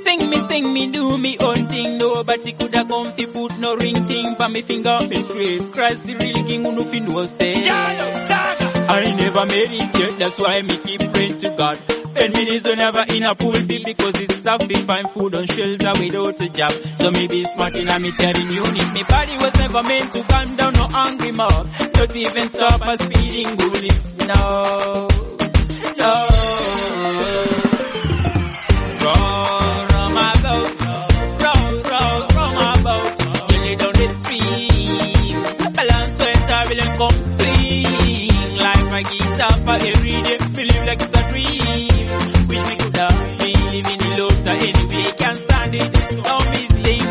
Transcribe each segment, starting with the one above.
sing me, do me own thing. Nobody coulda come fi put no ring thing pa me finger fi straight. Christ the real king who no fi know say. I never made it yet, that's why me keep praying to God. 10 minutes whenever in a pool be because it's tough to find food and shelter without a job. So me be smart in a me telling unit. Me body was never meant to calm down no angry mob. Don't even stop a speeding bullet. No, no. Roll my boat, roll my boat. Till it down the stream. Balance when turbulent come swing. Life a guitar for every day. Believe like it's a dream. Wish we could have been living in Lota anyway. Can't stand it, don't be sing.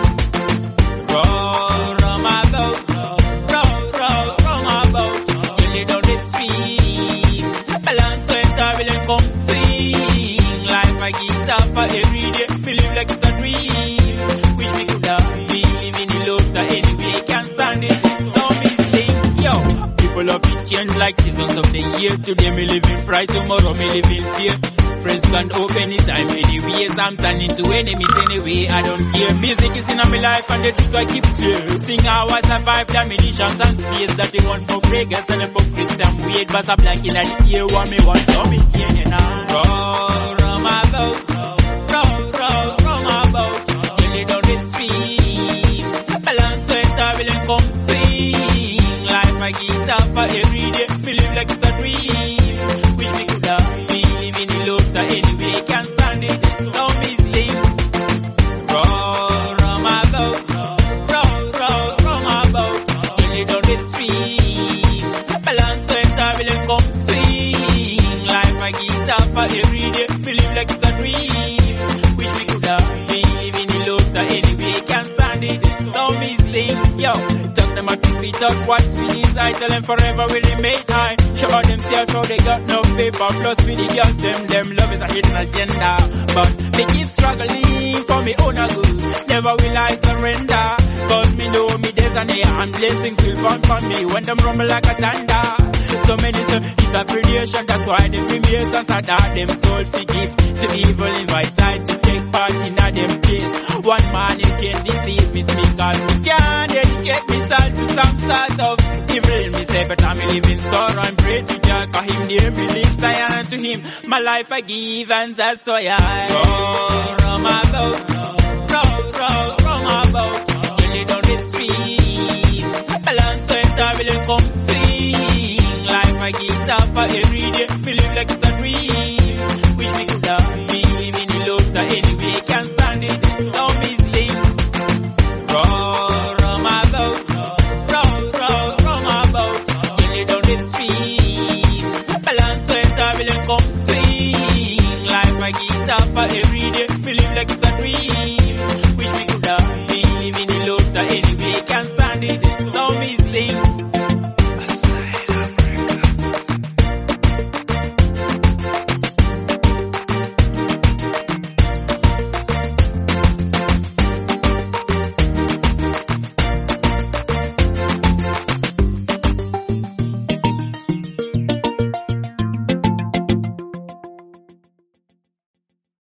Roll my boat, roll my boat. Till it down the stream. Balance when turbulent come swing. Life a guitar for every day. Believe like it's a dream. Wish we could have been living in Lota anyway. Can't stand it, don't be sing. Yo, people of it change like seasons of the year. Today me live in pride, tomorrow me live in fear. Friends can't hope anytime, anyways. I'm turning to enemies anyway. I don't care. Music is in my life and the truth I keep clear. Sing how I survive the missions and space that they want for breakers and hypocrites and weird. But I'm like in the ear what me want, so me changing on. Roll my boat, roll my boat. Till it down the stream. Balance when turbulent come swing. Life a guitar for every day. Believe like it's a dream. Wish me could have been living in Lota anyway. Can't stand it, don't be sing. Roll my boat, roll my boat. Till it down the stream. Balance when turbulent come swing. Life a guitar for every day. Believe like it's a dream. Wish we could have been living in Lota anyway. Can't stand it, don't be sing. Yo, talk them up to speed up what's feelings. I tell them forever will remain high. Show themselves how they got no paper. Plus with the girls, them love is a hidden agenda. But me keep struggling for me own a good. Never will I surrender. Cause me know me days and air and blessings will fall for me when them rumble like a thunder. So many say it's a predation, that's why them premiers and sad them soul forgive. To evil invite time to take part in a them case. One man you can deceive me, cause me can't dedicate myself to some sort of evil. Me say but I'm living sorrow and pray to God, cause him dear me live I unto him. My life I give and that's why I roll my boat, roll my boat. Till it down the stream. Balance when turbulent come swing. Life a guitar for every day. Believe like it's a dream. Wish we could have been living in Lota anyway. Can't stand it, don't be sing. Roll my boat, roll my boat. Till it down the stream. Balance when turbulent come swing. Life a guitar for every day.